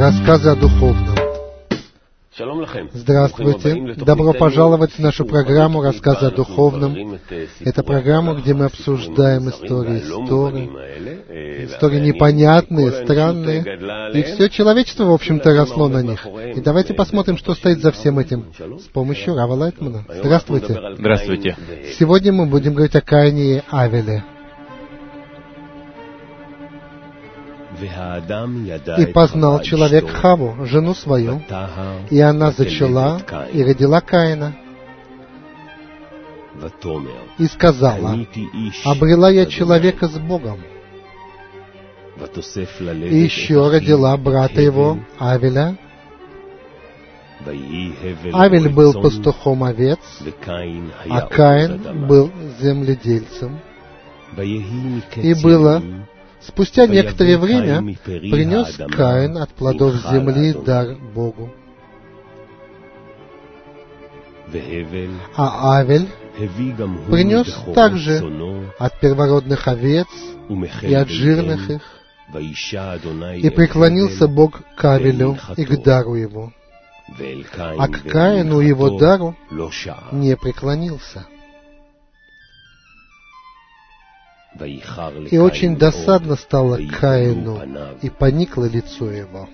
Рассказы о духовном. Здравствуйте. Добро пожаловать в нашу программу «Рассказы о духовном». Это программа, где мы обсуждаем истории истории непонятные, странные. И все человечество, в общем-то, росло на них. И давайте посмотрим, что стоит за всем этим с помощью Рава Лайтмана. Здравствуйте. Здравствуйте. Сегодня мы будем говорить о Каине и Авеле. «И познал человек Хаву, жену свою, и она зачала и родила Каина. И сказала: обрела я человека с Богом. И еще родила брата его, Авеля. Авель был пастухом овец, а Каин был земледельцем. И было... Спустя некоторое время принес Каин от плодов земли дар Богу. А Авель принес также от первородных овец и от жирных их. И преклонился Бог к Авелю и к дару его, а к Каину его дару не преклонился. И очень досадно стало Каину, и поникло лицо его».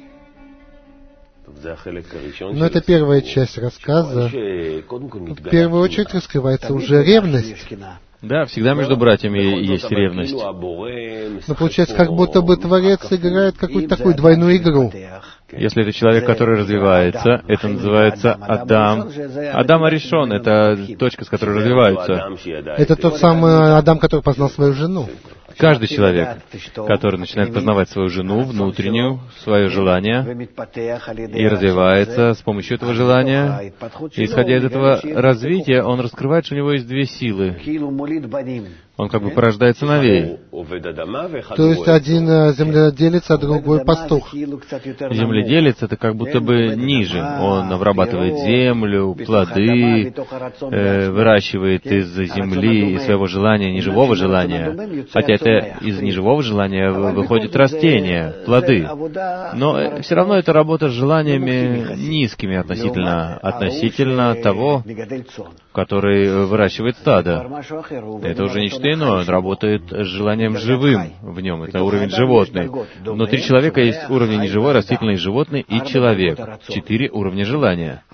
Но это первая часть рассказа. В первую очередь раскрывается уже ревность. Да, всегда между братьями есть ревность. Но получается, как будто бы Творец играет какую-то такую двойную игру. Если это человек, который развивается, это называется Адам. Адам Аришон — это точка, с которой развиваются. Это тот самый Адам, который познал свою жену. Каждый человек, который начинает познавать свою жену, внутреннюю, свое желание, и развивается с помощью этого желания, и, исходя из этого развития, он раскрывает, что у него есть две силы. Он как бы порождает сыновей. То есть один земледелец, а другой пастух. Земледелец — это как будто бы ниже. Он обрабатывает землю, плоды, выращивает из земли, из своего желания, неживого желания. Хотя это из неживого желания выходит растение, плоды. Но все равно это работа с желаниями низкими относительно того, который выращивает стадо. Это уже нечто иное. Он работает с желанием живым в нем. Это уровень животный. Внутри человека есть уровни неживой, растительный, животный и человек. 4 уровня желания.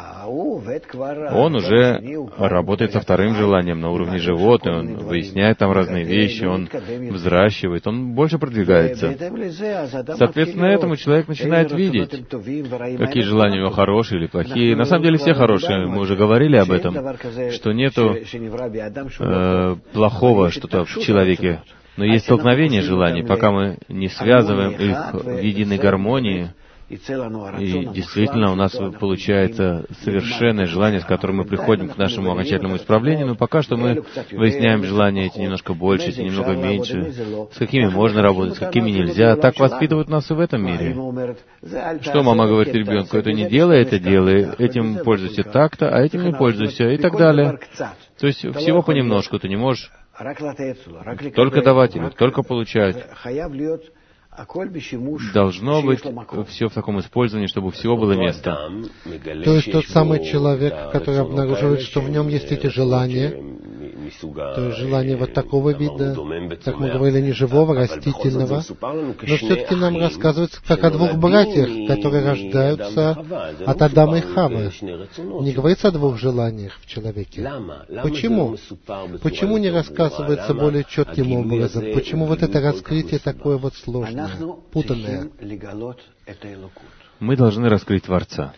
Он уже работает со вторым желанием на уровне животного. Он выясняет там разные вещи, он взращивает, он больше продвигается. Соответственно, этому человек начинает видеть, какие желания у него хорошие или плохие. На самом деле все хорошие. Мы уже говорили об этом, что нету плохого что-то в человеке. Но есть столкновение желаний, пока мы не связываем их в единой гармонии, и действительно у нас получается совершенное желание, с которым мы приходим к нашему окончательному исправлению, но пока что мы выясняем желания эти немножко больше, эти немного меньше, с какими можно работать, с какими нельзя. Так воспитывают нас и в этом мире. Что мама говорит ребенку: это не делай, это делай, этим пользуйся так-то, а этим не пользуйся, и так далее. То есть всего понемножку, ты не можешь только давать или только получать. Должно быть все в таком использовании, чтобы у всего было место. То есть тот самый человек, который обнаруживает, что в нем есть эти желания, то есть желания вот такого вида, как мы говорили, неживого, растительного, но все-таки нам рассказывается как о двух братьях, которые рождаются от Адама и Хавы. Не говорится о двух желаниях в человеке. Почему? Почему не рассказывается более четким образом? Почему вот это раскрытие такое вот сложное, путанное? Мы должны раскрыть Творца.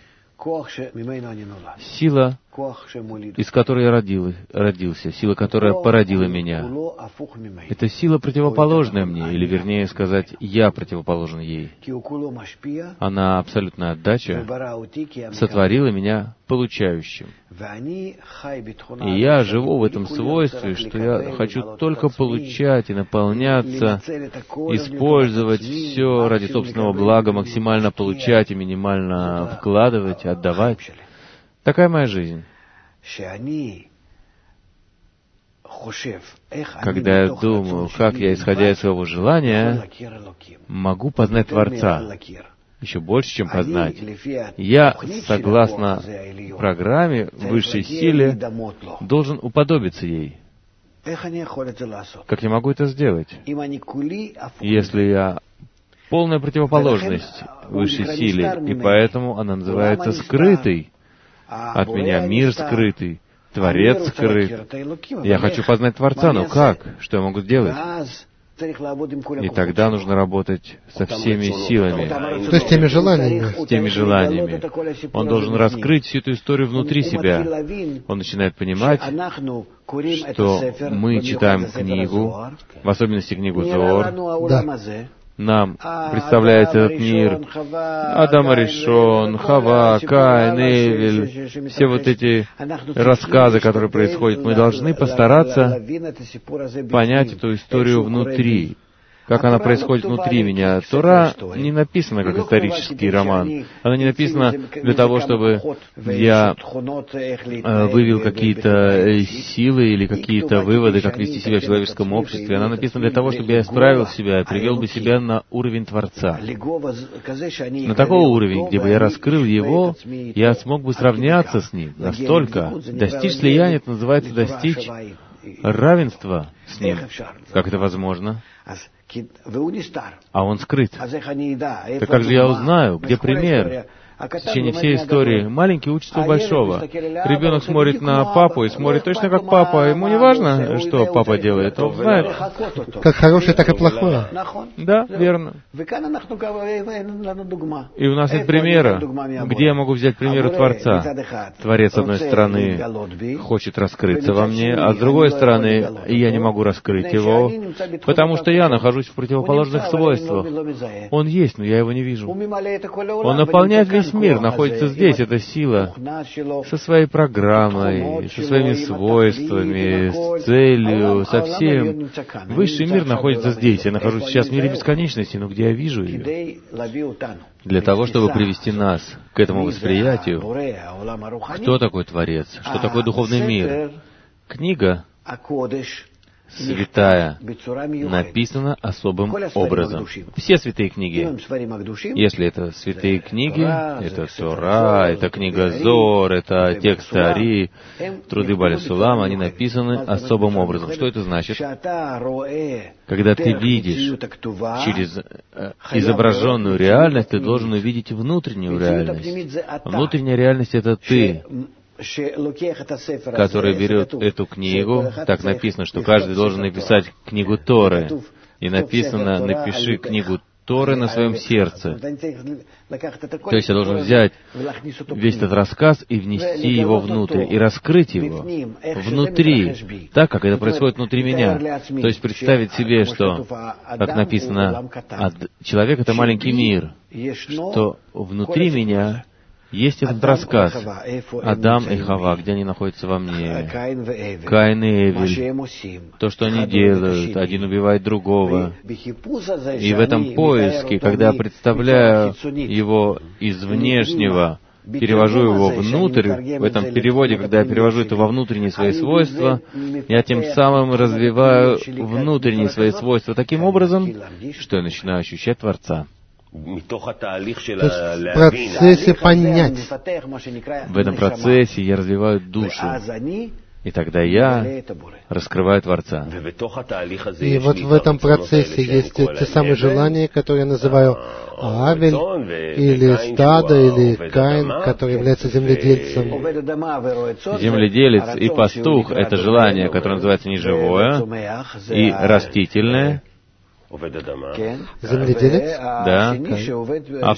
Сила, из которой я родился, сила, которая породила меня, это сила, противоположная мне, или, вернее сказать, я противоположен ей. Она абсолютная отдача, сотворила меня получающим. И я живу в этом свойстве, что я хочу только получать и наполняться, использовать все ради собственного блага, максимально получать и минимально вкладывать, отдавать. Такая моя жизнь. Когда я думаю, как я, исходя из своего желания, могу познать Творца. еще больше, чем познать. Я, согласно программе, высшей силе, должен уподобиться ей. Как я могу это сделать? Если я полная противоположность высшей силе, и поэтому она называется скрытой. От меня мир скрытый, Творец скрыт. Я хочу познать Творца, но как? Что я могу сделать? И тогда нужно работать со всеми силами. То есть теми желаниями. С теми желаниями. Он должен раскрыть всю эту историю внутри себя. Он начинает понимать, что мы читаем книгу, в особенности книгу Зоар. Да. Нам представляется этот мир, Адам Аришон, Хава, Каин, Эвель, все вот эти рассказы, которые происходят. Мы должны постараться понять эту историю внутри, как она происходит внутри меня. Тора не написана как исторический роман. Она не написана для того, чтобы я вывел какие-то силы или какие-то выводы, как вести себя в человеческом обществе. Она написана для того, чтобы я исправил себя и привел бы себя на уровень Творца. На такой уровень, где бы я раскрыл его, я смог бы сравняться с ним настолько. Достичь слияния, это называется достичь равенства с ним. Как это возможно? А он скрыт. Так как же я узнаю, где пример? В течение всей истории маленький учится у большого. Ребенок смотрит на папу и смотрит точно как папа. Ему не важно, что папа делает. Он знает. Как хорошее, так и плохое. Да, верно. И у нас нет примера. Где я могу взять пример у Творца? Творец, с одной стороны, хочет раскрыться во мне, а с другой стороны, я не могу раскрыть его, потому что я нахожусь в противоположных свойствах. Он есть, но я его не вижу. Он наполняет весь мир, находится здесь, эта сила, со своей программой, со своими свойствами, с целью, со всем. Высший мир находится здесь. Я нахожусь сейчас в мире бесконечности, но где я вижу ее? Для того, чтобы привести нас к этому восприятию, кто такой Творец, что такое духовный мир. Книга святая написана особым образом. Все святые книги, если это святые книги, это Тора, это книга Зор, это текст Ари, труды Бааля Сулама, они написаны особым образом. Что это значит? Когда ты видишь через изображенную реальность, ты должен увидеть внутреннюю реальность. Внутренняя реальность — это ты, который берет эту книгу. Так написано, что каждый должен написать книгу Торы. И написано: напиши книгу Торы на своем сердце. То есть я должен взять весь этот рассказ и внести его внутрь, и раскрыть его внутри, так как это происходит внутри меня. То есть представить себе, что, как написано, человек — это маленький мир, что внутри меня есть этот рассказ. Адам и Хава, где они находятся во мне. Каин и Эвель. То, что они делают. Один убивает другого. И в этом поиске, когда я представляю его из внешнего, перевожу его внутрь, в этом переводе, когда я перевожу это во внутренние свои свойства, я тем самым развиваю внутренние свои свойства таким образом, что я начинаю ощущать Творца. То есть в процессе понять. В этом процессе я развиваю душу, и тогда я раскрываю Творца. И вот в этом процессе есть те самые желания, которые я называю Авель, или стадо, или Каин, который является земледельцем. Земледелец и пастух — это желание, которое называется неживое и растительное. Земледелец? Да. А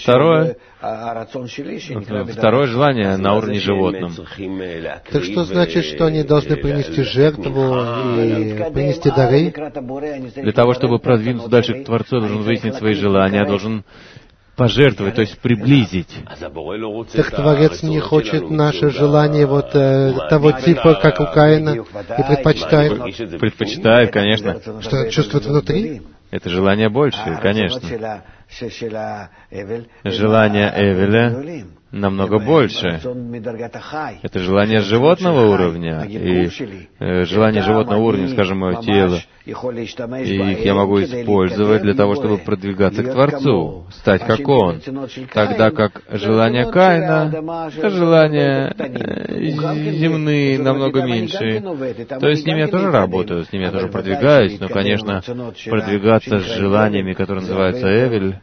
второе желание на уровне животном. Так что значит, что они должны принести жертву и принести дары? Для того, чтобы продвинуться дальше к Творцу, я должен выяснить свои желания, я должен пожертвовать, то есть приблизить. Так Творец не хочет наше желание вот того типа, как у Каина, и предпочитает? Предпочитает, конечно. Что он чувствует внутри? Это желание большее, конечно. Желание Эвеля намного больше. Это желание животного уровня, и желание животного уровня, скажем, мое тело, и их я могу использовать для того, чтобы продвигаться к Творцу, стать как Он. Тогда как желание Каина, это желания земные намного меньше. То есть с ними я тоже работаю, с ними я тоже продвигаюсь, но, конечно, продвигаться с желаниями, которые называются Эвель,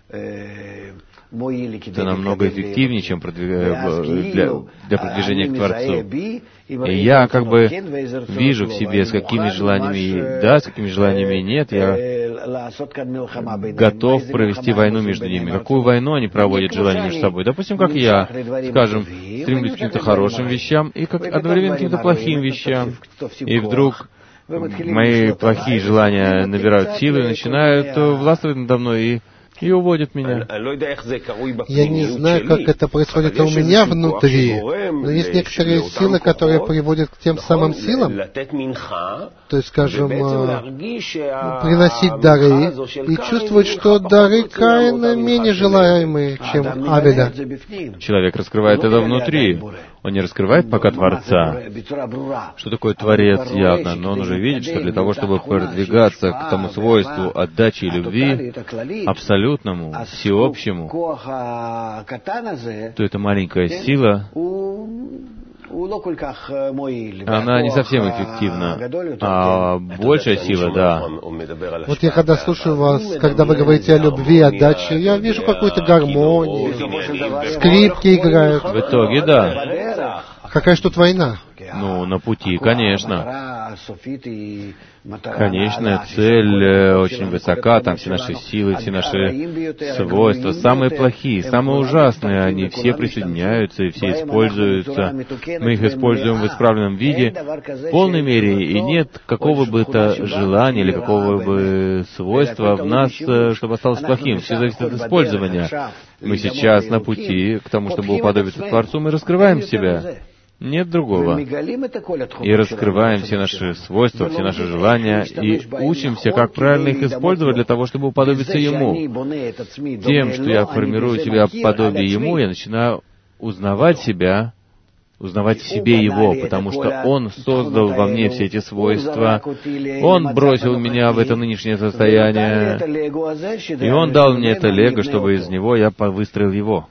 это намного эффективнее, чем для продвижения к Творцу. И я как бы вижу в себе, с какими желаниями да, с какими желаниями нет, я готов провести войну между ними. Какую войну они проводят желания между собой? Допустим, как я, скажем, стремлюсь к каким-то хорошим вещам и как одновременно к каким-то плохим вещам. И вдруг мои плохие желания набирают силы и начинают властвовать надо мной и уводят меня. Я не знаю, как это происходит у меня внутри, но есть некоторые силы, которые приводят к тем самым силам. То есть, скажем, приносить дары и чувствовать, что дары Каина менее желаемые, чем Авеля. Человек раскрывает это внутри. Он не раскрывает пока Творца. Что такое Творец явно? Но он уже видит, что для того, чтобы продвигаться к тому свойству отдачи и любви, абсолютному, всеобщему, то эта маленькая сила, она не совсем эффективна, а большая сила, да. Вот я когда слушаю вас, когда вы говорите о любви, отдаче, я вижу какую-то гармонию, скрипки играют. В итоге, да. Какая ж тут война? Ну, на пути, конечно. Конечная цель очень высока, там все наши силы, все наши свойства, самые плохие, самые ужасные, они все присоединяются и все используются. Мы их используем в исправленном виде в полной мере, и нет какого бы то желания или какого бы свойства в нас, чтобы осталось плохим. Все зависит от использования. Мы сейчас на пути к тому, чтобы уподобиться Творцу, мы раскрываем себя. Нет другого. И раскрываем все наши свойства, все наши желания, и учимся, как правильно их использовать для того, чтобы уподобиться Ему. Тем, что я формирую себя подобие Ему, я начинаю узнавать себя, узнавать в себе Его, потому что Он создал во мне все эти свойства, Он бросил меня в это нынешнее состояние, и Он дал мне это лего, чтобы из него я выстроил Его.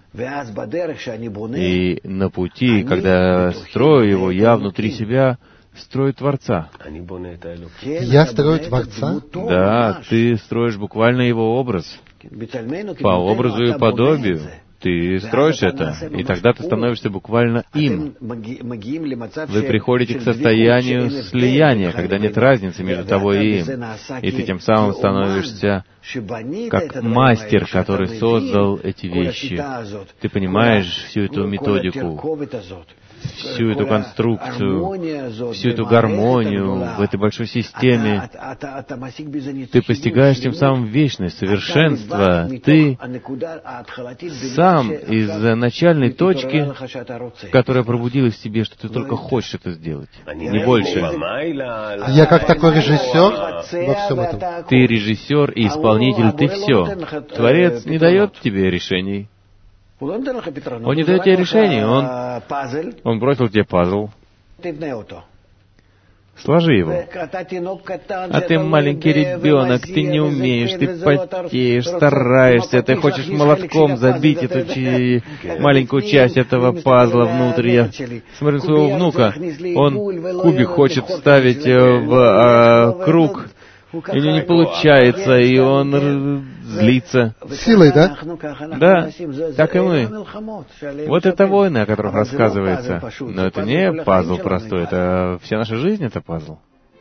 И на пути, когда я строю его, я внутри себя строю Творца. Я строю Творца? Да, ты строишь буквально Его образ. По образу и подобию. Ты строишь это, и тогда ты становишься буквально им. Вы приходите к состоянию слияния, когда нет разницы между тобой и им. И ты тем самым становишься как мастер, который создал эти вещи. Ты понимаешь всю эту методику, всю эту конструкцию, всю эту гармонию в этой большой системе. Ты постигаешь тем самым вечность, совершенство. Ты сам из начальной точки, которая пробудилась в тебе, что ты только хочешь это сделать, не больше. Я как такой режиссер во всем этом? Ты режиссер и исполнитель, ты все. Творец не дает тебе решений. Он не дает тебе решений, он бросил тебе пазл. Сложи его. А ты маленький ребенок, ты не умеешь, ты потеешь, стараешься, ты хочешь молотком забить эту маленькую часть этого пазла внутрь. Я смотрю на своего внука, он кубик хочет вставить в круг, и у него не получается, и он злится. Силой, да? Да, так и мы. Вот это войны, о которых рассказывается. Но это не пазл простой, это вся наша жизнь — это пазл.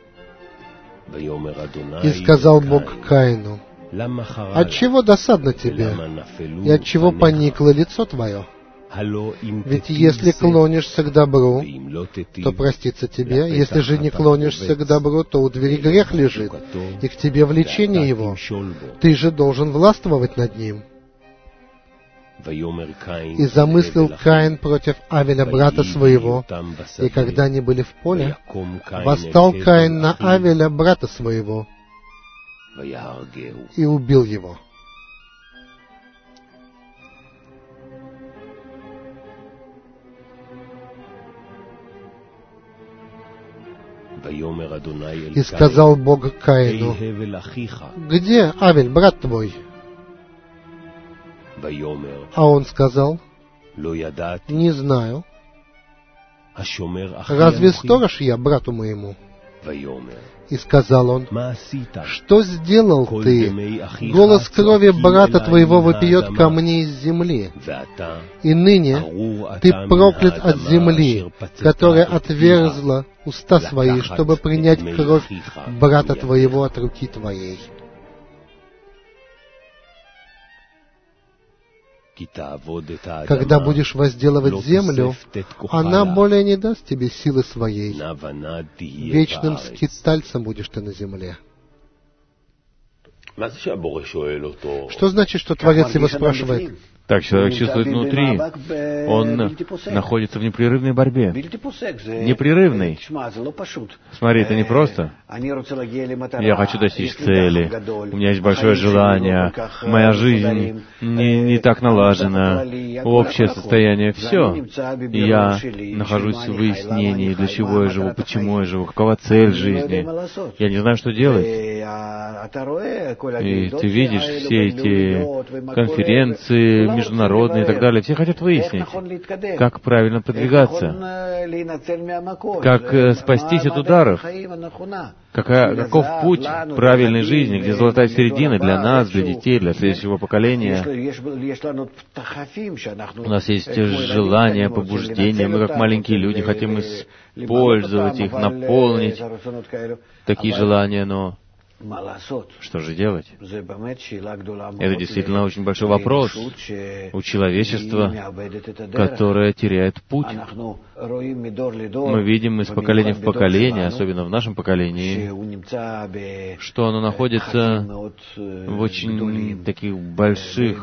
И сказал Бог Каину: «Отчего досадно тебе, и отчего поникло лицо твое? Ведь если клонишься к добру, то простится тебе, если же не клонишься к добру, то у двери грех лежит, и к тебе влечение его. Ты же должен властвовать над ним». И замыслил Каин против Авеля, брата своего, и когда они были в поле, восстал Каин на Авеля, брата своего, и убил его. И сказал Бог Каину: «Где Авель, брат твой?» А он сказал: «Не знаю. Разве сторож я брату моему?» И сказал он: «Что сделал ты? Голос крови брата твоего вопиет ко мне из земли. И ныне ты проклят от земли, которая отверзла уста свои, чтобы принять кровь брата твоего от руки твоей. Когда будешь возделывать землю, она более не даст тебе силы своей. Вечным скитальцем будешь ты на земле». Что значит, что Творец его спрашивает? Так человек чувствует внутри, он находится в непрерывной борьбе. Непрерывной. Смотри, это не просто. Я хочу достичь цели, у меня есть большое желание, моя жизнь не так налажена, общее состояние, все. И я нахожусь в выяснении, для чего я живу, почему я живу, какова цель жизни. Я не знаю, что делать. И ты видишь все эти конференции, международные и так далее, все хотят выяснить, как правильно продвигаться, как спастись от ударов, каков путь правильной жизни, где золотая середина для нас, для детей, для следующего поколения. У нас есть желания, побуждения, мы как маленькие люди хотим использовать их, наполнить такие желания, но что же делать? Это действительно очень большой вопрос у человечества, которое теряет путь. Мы видим из поколения в поколение, особенно в нашем поколении, что оно находится в очень таких больших,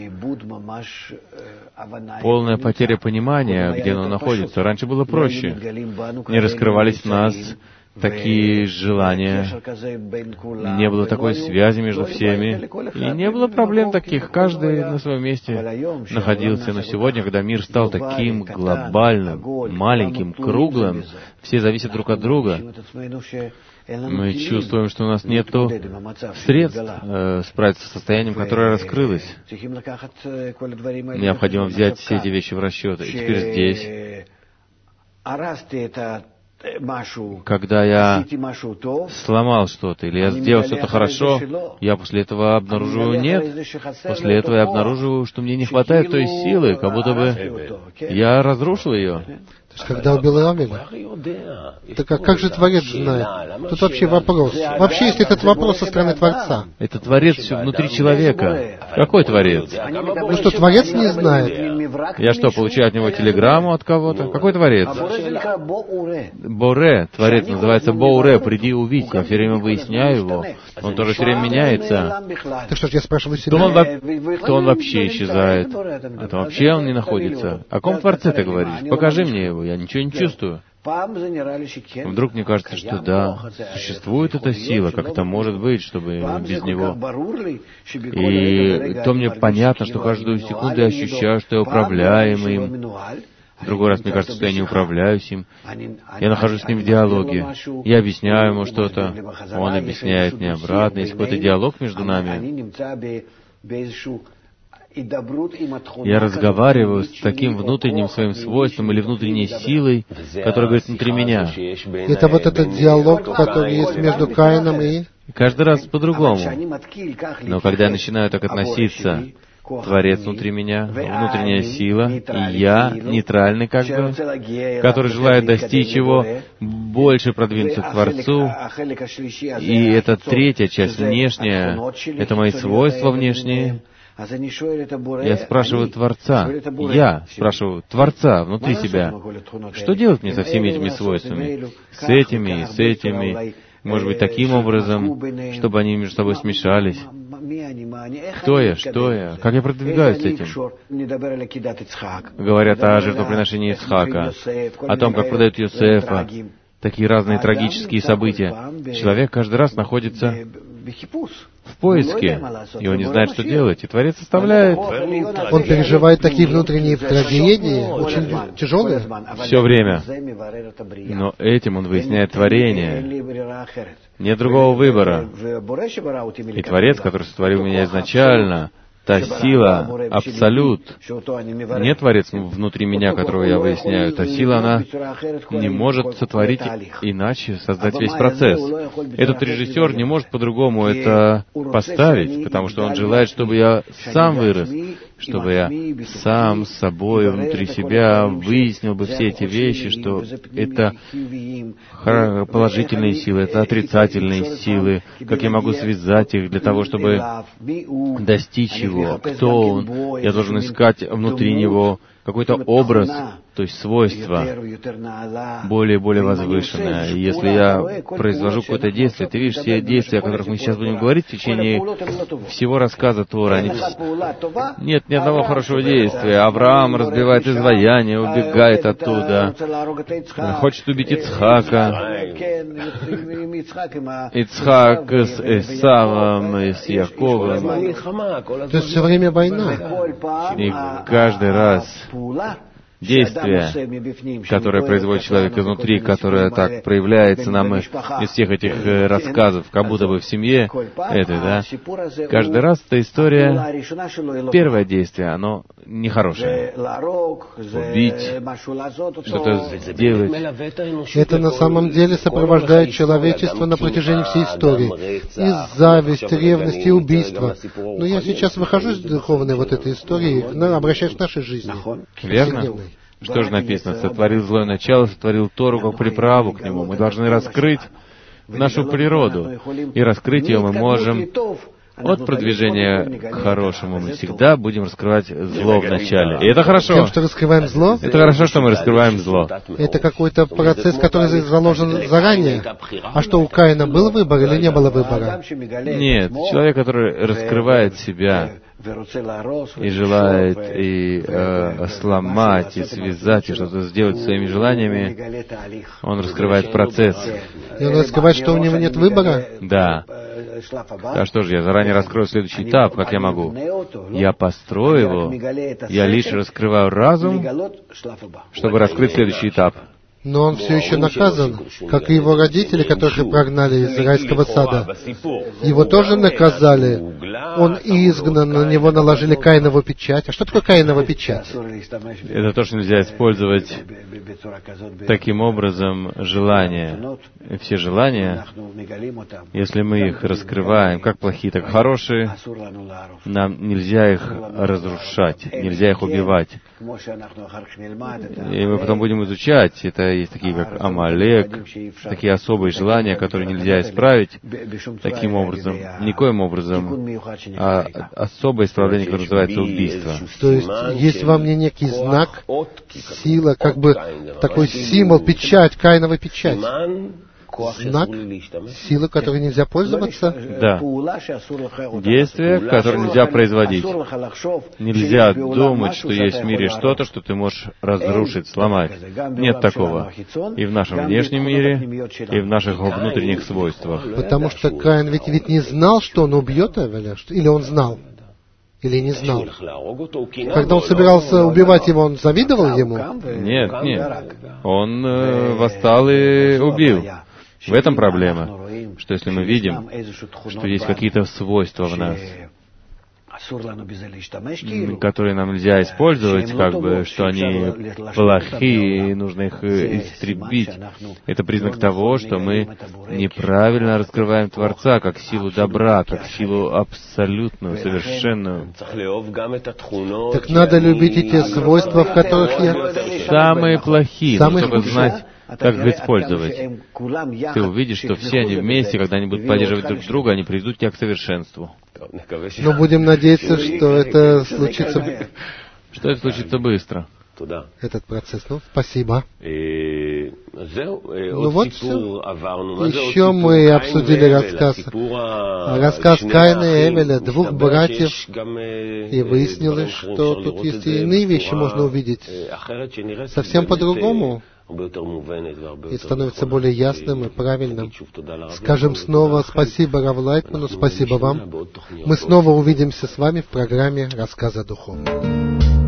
полная потеря понимания, где оно находится. Раньше было проще. Не раскрывались в нас такие желания, не было такой связи между всеми, и не было проблем таких, каждый на своем месте находился. Но сегодня, когда мир стал таким глобальным, маленьким, круглым, все зависят друг от друга, мы чувствуем, что у нас нет средств справиться с состоянием, которое раскрылось. Необходимо взять все эти вещи в расчет. И теперь здесь, когда я сломал что-то, или я сделал что-то хорошо, я после этого обнаруживаю нет. После этого я обнаруживаю, что мне не хватает той силы, как будто бы я разрушил ее. То есть, когда убил Авеля? Так как же Творец знает? Тут вообще вопрос. Вообще, если этот вопрос со стороны Творца. Это Творец все внутри человека. Какой Творец? Ну что, Творец не знает? Я что, получаю от него телеграмму от кого-то? Какой Творец? Боре. Творец называется Боре. Приди увидь. Я все время выясняю его. Он тоже все время меняется. Так что ж, я спрашиваю себя. То он вообще исчезает. А то вообще он не находится. О ком Творце ты говоришь? Покажи мне его. Я ничего не чувствую. Вдруг мне кажется, что да, существует эта сила, как это может быть, чтобы без него. И то мне понятно, что каждую секунду я ощущаю, что я управляем им. В другой раз мне кажется, что я не управляюсь им. Я нахожусь с ним в диалоге. Я объясняю ему что-то, он объясняет мне обратно. Есть какой-то диалог между нами. Я разговариваю с таким внутренним своим свойством или внутренней силой, которая говорит внутри меня. Это вот этот диалог, который есть между Каином и... Каждый раз по-другому. Но когда я начинаю так относиться, Творец внутри меня, внутренняя сила, и я, нейтральный как бы, который желает достичь его, больше продвинуться к Творцу. И эта третья часть, внешняя, это мои свойства внешние. Я спрашиваю Творца, внутри себя, что делать мне со всеми этими свойствами? С этими, может быть, таким образом, чтобы они между собой смешались. Кто я, что я, как я продвигаюсь с этим? Говорят о жертвоприношении Ицхака, о том, как продают Йосефа, такие разные трагические события. Человек каждый раз находится в поиске, и он не знает, что делать. И Творец оставляет. Он переживает такие внутренние трагедии, очень тяжелые. Все время. Но этим он выясняет творение. Нет другого выбора. И Творец, который сотворил меня изначально, та сила, абсолют. Нет Творец внутри меня, которого я выясняю. Та сила, она не может сотворить иначе, создать весь процесс. Этот режиссер не может по-другому это поставить, потому что он желает, чтобы я сам вырос, чтобы я сам с собой, внутри себя выяснил бы все эти вещи, что это положительные силы, это отрицательные силы, как я могу связать их для того, чтобы достичь его, кто он. Я должен искать внутри него какой-то образ, то есть свойство, более и более возвышенное. И если я произвожу какое-то действие, ты видишь, все действия, о которых мы сейчас будем говорить в течение всего рассказа Тора, нет ни одного хорошего действия. Авраам разбивает изваяние, убегает оттуда, хочет убить Ицхака. Ицхак с Исавом и с Яковом. То есть все время война. И каждый раз действие, которое производит человек изнутри, которое так проявляется нам из всех этих рассказов, как будто бы в семье этой, да, каждый раз эта история, первое действие, оно нехорошее. Убить, что-то сделать. Это на самом деле сопровождает человечество на протяжении всей истории. И зависть, ревность, и убийство. Но я сейчас выхожу из духовной вот этой истории и обращаюсь к нашей жизни. Верно? Что же написано? Сотворил злое начало, сотворил Тору как приправу к нему. Мы должны раскрыть нашу природу. И раскрыть ее мы можем от продвижения к хорошему. Мы всегда будем раскрывать зло в начале. И это хорошо. Тем, что раскрываем зло? Это хорошо, что мы раскрываем зло. Это какой-то процесс, который заложен заранее. А что, у Каина был выбор или не было выбора? Нет. Человек, который раскрывает себя и желает и сломать, и связать, и что-то сделать своими желаниями, он раскрывает процесс. И он раскрывает, что у него нет выбора? Да. А что же, я заранее раскрою следующий этап, как я могу? Я построю его, я лишь раскрываю разум, чтобы раскрыть следующий этап. Но он все еще наказан, как и его родители, которых прогнали из райского сада. Его тоже наказали. Он изгнан, на него наложили Каинову печать. А что такое Каинова печать? Это то, что нельзя использовать таким образом желания. И все желания, если мы их раскрываем, как плохие, так и хорошие, нам нельзя их разрушать, нельзя их убивать. И мы потом будем изучать. Это есть такие, как Амалек, такие особые желания, которые нельзя исправить таким образом, никоим образом, а особое исправление, которое называется убийство. То есть есть во мне некий знак, сила, как бы такой символ, печать, Каинова печать. Знак, сила, которой нельзя пользоваться? Да. Действие, которое нельзя производить. Нельзя думать, что есть в мире что-то, что ты можешь разрушить, сломать. Нет такого. И в нашем внешнем мире, и в наших внутренних свойствах. Потому что Каин ведь не знал, что он убьет Авеля, или он знал? Или не знал? Когда он собирался убивать его, он завидовал ему? Нет, нет. Он восстал и убил. В этом проблема, что если мы видим, что есть какие-то свойства в нас, которые нам нельзя использовать, как бы, что они плохие, и нужно их истребить. Это признак того, что мы неправильно раскрываем Творца как силу добра, как силу абсолютную, совершенную. Так надо любить и те свойства, в которых я... Самые плохие, чтобы знать, как их использовать. Ты увидишь, что все они вместе, когда они будут поддерживать друг друга, они приведут тебя к совершенству. Но будем надеяться, что это случится... Что это случится быстро. Этот процесс. Ну, спасибо. Ну вот все. Еще мы обсудили рассказ Каина и Эвеля, двух братьев, и выяснилось, что тут есть и иные вещи можно увидеть. Совсем по-другому. и становится более ясным и правильным. Скажем снова спасибо Рав Лайтману, спасибо вам. Мы снова увидимся с вами в программе «Рассказы о духовном».